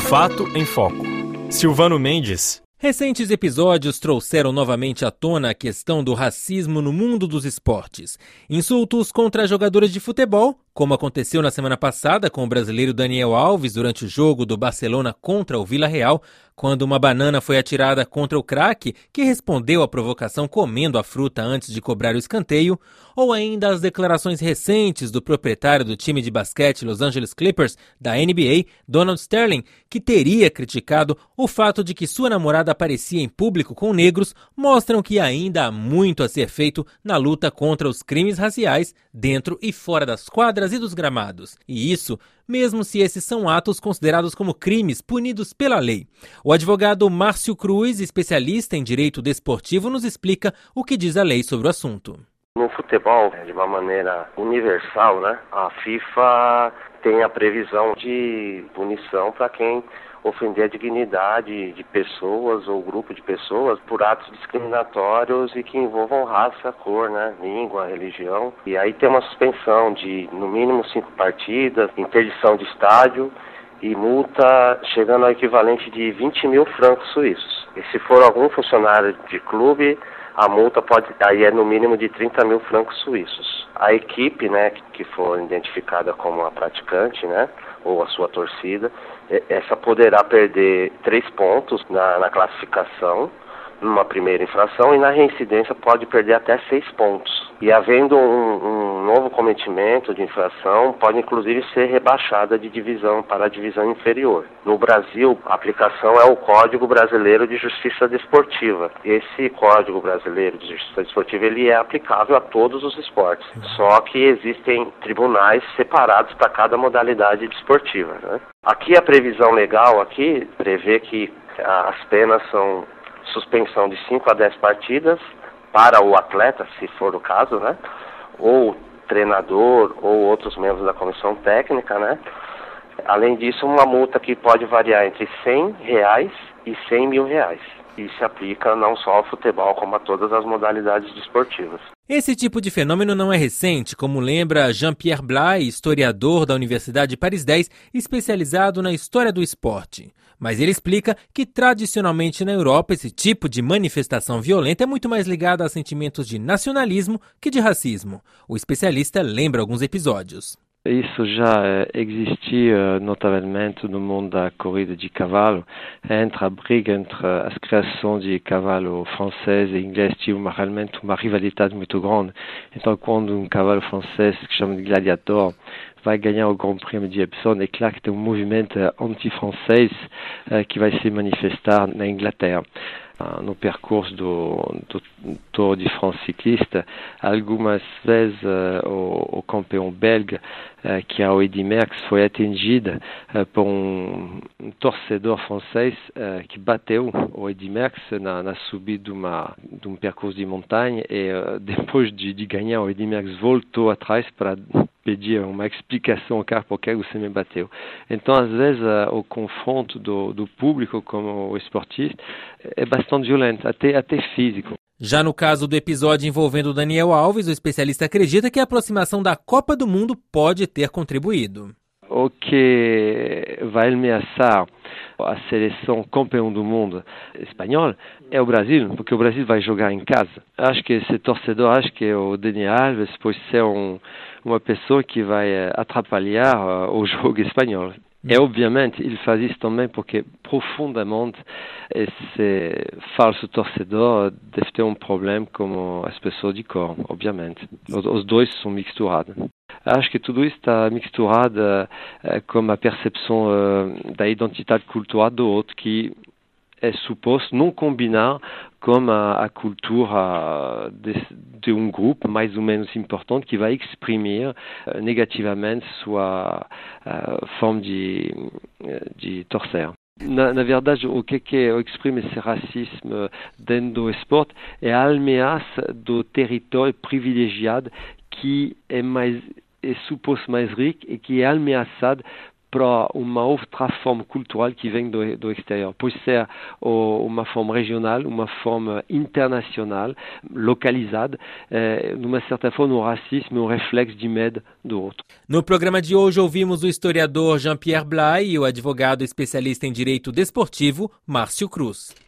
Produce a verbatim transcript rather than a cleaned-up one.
Fato em Foco. Silvano Mendes. Recentes episódios trouxeram novamente à tona a questão do racismo no mundo dos esportes. Insultos contra jogadores de futebol, como aconteceu na semana passada com o brasileiro Daniel Alves durante o jogo do Barcelona contra o Villarreal, quando uma banana foi atirada contra o craque, que respondeu à provocação comendo a fruta antes de cobrar o escanteio, ou ainda as declarações recentes do proprietário do time de basquete Los Angeles Clippers, da N B A, Donald Sterling, que teria criticado o fato de que sua namorada aparecia em público com negros, mostram que ainda há muito a ser feito na luta contra os crimes raciais dentro e fora das quadras e dos gramados. E isso, mesmo se esses são atos considerados como crimes punidos pela lei. O advogado Márcio Cruz, especialista em direito desportivo, nos explica o que diz a lei sobre o assunto. No futebol, de uma maneira universal, né, a FIFA tem a previsão de punição para quem ofender a dignidade de pessoas ou grupo de pessoas por atos discriminatórios e que envolvam raça, cor, né, língua, religião. E aí tem uma suspensão de, no mínimo, cinco partidas, interdição de estádio e multa chegando ao equivalente de vinte mil francos suíços. E se for algum funcionário de clube, a multa pode, aí é no mínimo de trinta mil francos suíços. A equipe, né, que for identificada como a praticante, né, ou a sua torcida, essa poderá perder três pontos na, na classificação, numa primeira infração, e na reincidência pode perder até seis pontos. E havendo um, um novo cometimento de infração, pode inclusive ser rebaixada de divisão para a divisão inferior. No Brasil, a aplicação é o Código Brasileiro de Justiça Desportiva. Esse Código Brasileiro de Justiça Desportiva ele é aplicável a todos os esportes, só que existem tribunais separados para cada modalidade desportiva, né? Aqui a previsão legal aqui prevê que as penas são suspensão de cinco a dez partidas para o atleta, se for o caso, né? Ou treinador ou outros membros da comissão técnica, né? Além disso, uma multa que pode variar entre cem reais e cem mil reais. E se aplica não só ao futebol, como a todas as modalidades desportivas. Esse tipo de fenômeno não é recente, como lembra Jean-Pierre Blay, historiador da Universidade de Paris dez, especializado na história do esporte. Mas ele explica que, tradicionalmente na Europa, esse tipo de manifestação violenta é muito mais ligada a sentimentos de nacionalismo que de racismo. O especialista lembra alguns episódios. Isso já existia notavelmente no mundo da corrida de cavalo, entre a briga entre as criações de cavalo francês e inglês tinha uma, realmente uma rivalidade muito grande. Então, quando um cavalo francês que chama de gladiator vai ganhar o Grand Prix de Epsom, é claro que tem um movimento anti-francês uh, que vai se manifestar na Inglaterra. Uh, no percurso do, do Tour de France ciclista, algumas vezes uh, o, o campeão belga, uh, que é o Eddy Merckx, foi atingido uh, por um, um torcedor francês uh, que bateu o Eddy Merckx na, na subida de, uma, de um percurso de montanha e uh, depois de, de ganhar, o Eddy Merckx voltou atrás para pedir uma explicação ao cara por que você me bateu. Então, às vezes, uh, o confronto do, do público com o esportista é bastante violento, até, até físico. Já no caso do episódio envolvendo Daniel Alves, o especialista acredita que a aproximação da Copa do Mundo pode ter contribuído. O que vai ameaçar a seleção campeã do mundo espanhol é o Brasil, porque o Brasil vai jogar em casa. Acho que esse torcedor, acho que o Daniel Alves pode ser um, uma pessoa que vai atrapalhar uh, o jogo espanhol. E, obviamente, ele faz isso também porque, profundamente, esse falso torcedor deve ter um problema com as pessoas de cor, obviamente. Os, os dois são misturados. Acho que tudo isso está misturado uh, com a percepção uh, da identidade cultural do outro, que é suposto não combinar com a, a cultura de, de um grupo mais ou menos importante que vai exprimir uh, negativamente sua uh, forma de, de torcer. Na, na verdade, o que, que exprime esse racismo dentro do esporte é a ameaça do território privilegiado que é mais é suposto mais rico e que é ameaçado para uma outra forma cultural que vem do, do exterior. Pode ser oh, uma forma regional, uma forma internacional, localizada, eh, de uma certa forma o racismo é um reflexo de medo do outro. No programa de hoje ouvimos o historiador Jean-Pierre Blay e o advogado especialista em direito desportivo Márcio Cruz.